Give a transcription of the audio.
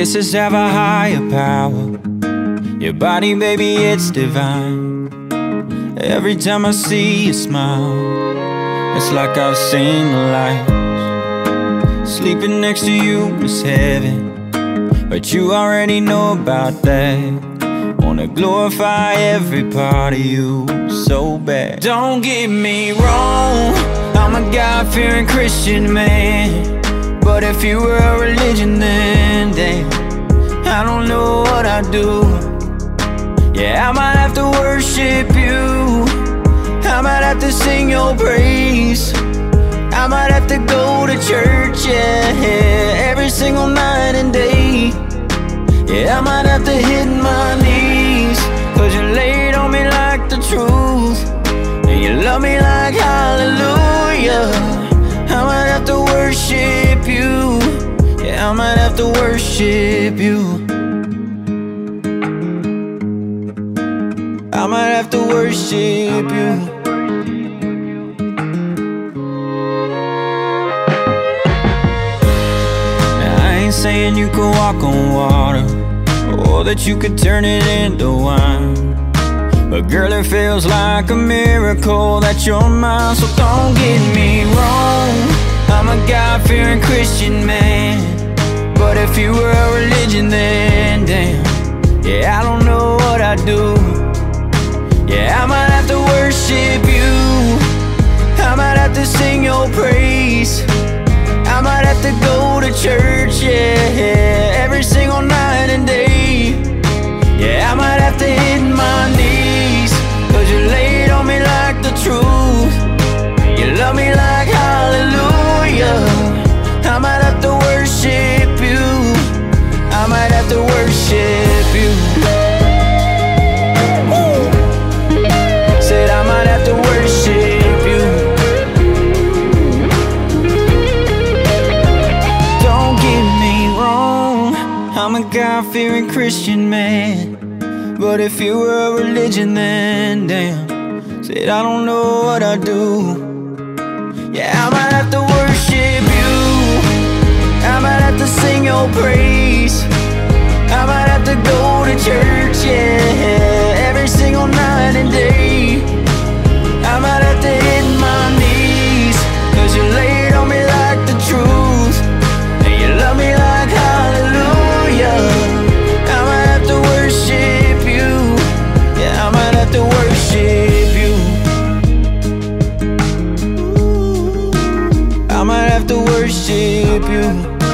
kisses have a higher power. Your body, baby, it's divine. Every time I see you smile, it's like I've seen the light. Sleeping next to you is heaven, but you already know about that. Wanna glorify every part of you so bad. Don't get me wrong, I'm a God-fearing Christian man, but if you were a religion, then damn, I don't know what I'd do. Yeah, I might have to worship you, I might have to sing your praise, I might have to go to church, yeah, every single night and day. Yeah, I might have to hit my knees, cause you laid on me like the truth, and you love me like hallelujah. I might have to worship you, yeah, I might have to worship you. I might have to worship you. Now I ain't saying you could walk on water, or that you could turn it into wine, but girl, it feels like a miracle that you're mine. So don't get me wrong, I'm a God-fearing Christian man, but if you were a religion, then damn, yeah, I don't know what I'd do. Yeah, I might have to worship you, I might have to sing your praise, I might have to go to church, yeah, every single night and day. Yeah, I might have to hit my knees, cause you laid on me like the truth, you love me like hallelujah. I might have to worship you, I might have to worship you. Said I might have to worship you. Don't get me wrong, I'm a God-fearing Christian man, but if you were a religion, then damn, said I don't know what I'd do. Yeah, I might have to worship you, I might have to sing your praise, I might have to go to church, yeah, every single night and day. I might have to hit my knees, cause you laid on me like the truth, and you love me like hallelujah. I might have to worship you, yeah, I might have to worship you. I might have to worship you.